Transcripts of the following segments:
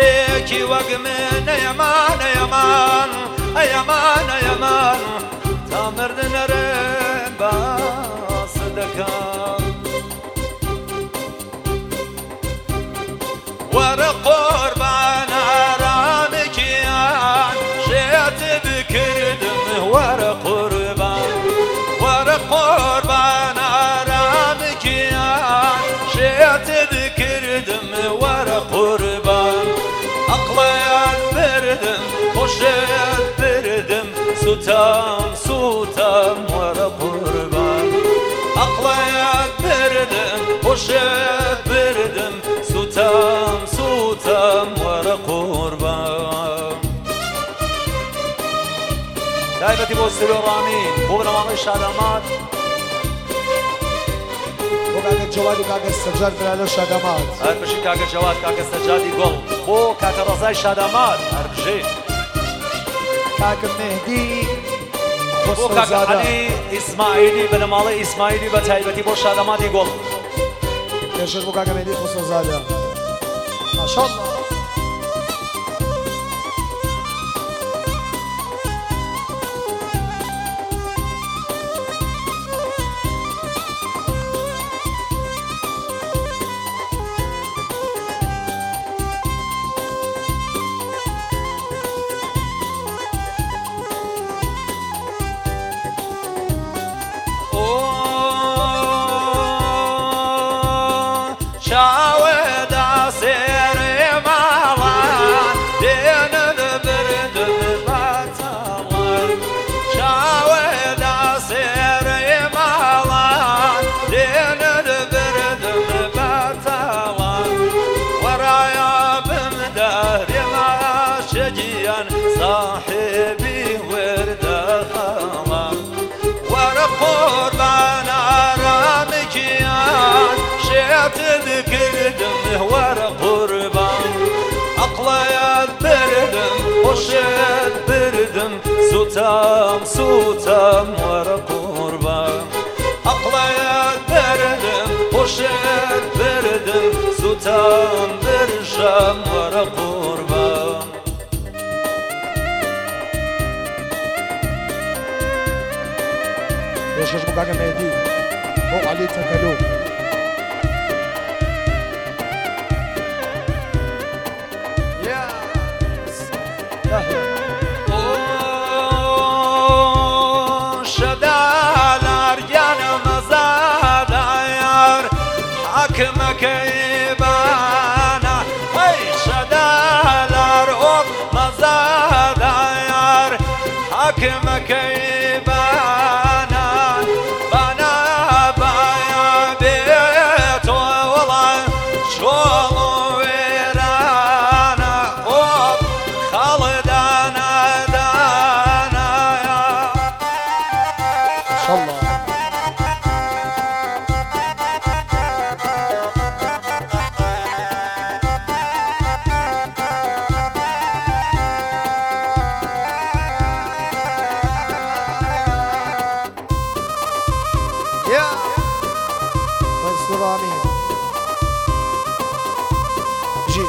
عاشقي وقمن يمان يمان يمان يمان تامر دنرين باصدكان ورقربان رامكيان شيت بكردم ورقربان رامكيان شيت بكردم ورقربان أقليان بردم خوشت بردم سوتام ورقربان أقليان بردم خوشت بردم سوتام ورقربان دايبتي بوسلو رامين بغنا مامي شادمات وكاك الجواد وكاك السجاد فلالو شادمات هربشي كاك الجواد كاك السجادي قول بو كاك الرزاي شادمات هربشي كاك المهدي بو كاك علي إسماعيلي بنمالي إسماعيلي بتايبتي بو شادمات يقول يشير وكاك المهدي خصوص زاده ما شاء الله شاود عسيري مالان دين البرد بطلان شاود عسيري مالان دين البرد بطلان ورايا بمداري ما شجيان صاحبي ورد خلان ورقربان رامكيان شيت ذكردم ورقربان أقليت بردم وشيت بردم سوتام ورقربان أقليت بردم وشيت بردم سوتام برشام ورقربان يشير وكاك المهدي هو علي تكلو شدالار yanım zadayar Akma keybana Hey şadalar ok mazadayar Akma keybana Bana baya bet olan Çolu verana Ok kaldana الله يا منصور امين جي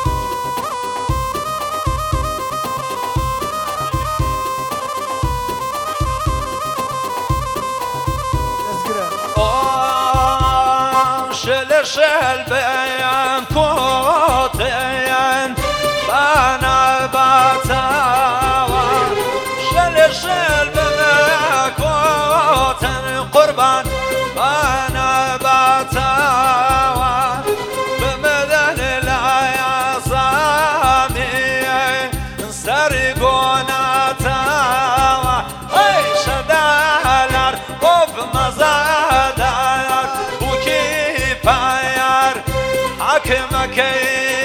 شل بيان كوتين بانا باتاوا شل بيان كوتين قربان بانا باتاوا بمدن العيا صامي سرقونا تاوا اي شدالار قف مزادار Akma key